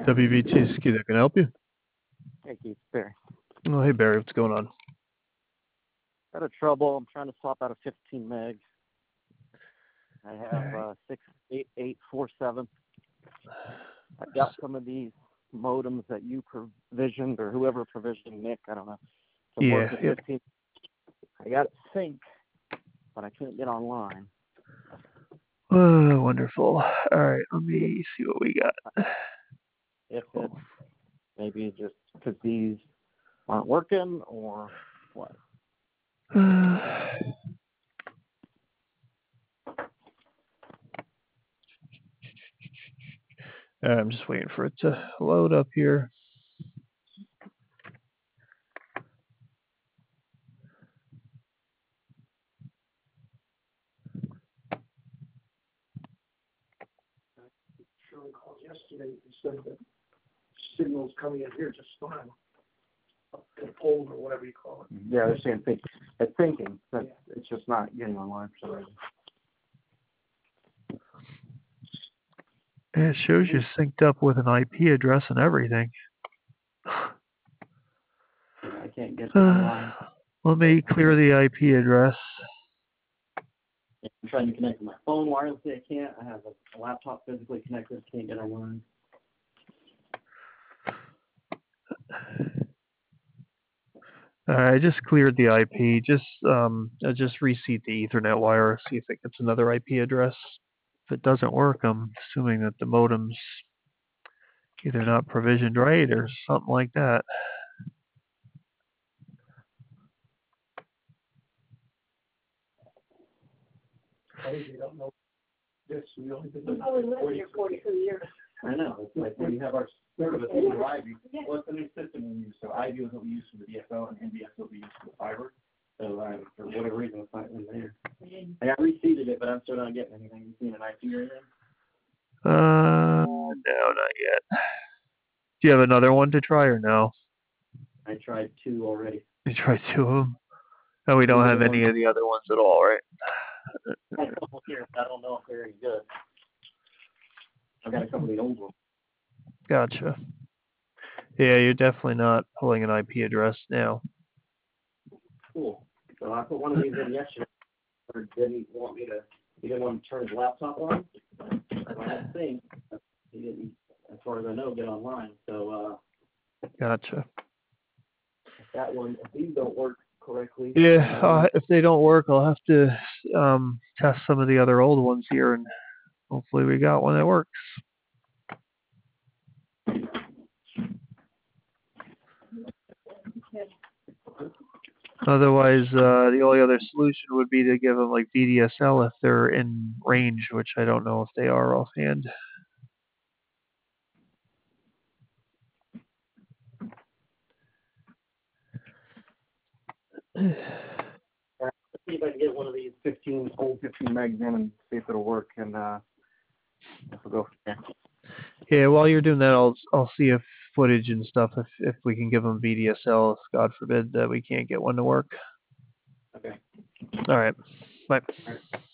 WVT ski that can help you. Hey, Keith, Barry. Oh, hey Barry, what's going on? Out of trouble. I'm trying to swap out a 15 meg. I have Alright. 68847. I've got some of these modems that you provisioned or whoever provisioned, Nick, I don't know. Some work Yeah, at yep. 15. I got it synced, but I couldn't get online. Oh, wonderful. All right, let me see what we got. If Oh. it's maybe just because these aren't working or what? I'm just waiting for it to load up here. Shirley called yesterday and said that signal's coming in here just fine. The pole or whatever you call it. Yeah, they're saying it's thinking. It's just not getting online for some reason. It shows you synced up with an IP address and everything. I can't get online. Let me clear the IP address. I'm trying to connect to my phone wirelessly. I can't. I have a laptop physically connected. Can't get online. I just cleared the IP. I just reseat the Ethernet wire, see if it gets another IP address. If it doesn't work, I'm assuming that the modem's either not provisioned right or something like that. You don't know this. We only been We've only lived here 42 years. I know. It's like when you have our service through Ivy. Well, it's the new system we use. So Ivy was what we use for the DSL, and NBS was what we use for the fiber. So for whatever reason, it's not in there. I reseated it, but I'm still not getting anything. You seen an IP or anything? No, not yet. Do you have another one to try or no? I tried 2 already. You tried 2 of them? No, we don't have any of the other ones at all, right? I have a couple here, but I don't know if they're any good. I've got a couple of the old ones. Gotcha. Yeah, you're definitely not pulling an IP address now. Cool. So I put one of these in yesterday. Or didn't want me to. He didn't want to turn his laptop on. I had to think. He didn't, as far as I know, get online. So Gotcha. that one, if these don't work correctly. Yeah, if they don't work, I'll have to test some of the other old ones here, and hopefully we got one that works. Otherwise, the only other solution would be to give them like VDSL if they're in range, which I don't know if they are offhand. Let's see if I can get one of these old 15 megs in and see if it'll work, and we'll go from there. Yeah, while you're doing that, I'll see if footage and stuff if we can give them VDSL. If God forbid that we can't get one to work. Okay. All right. Bye. All right.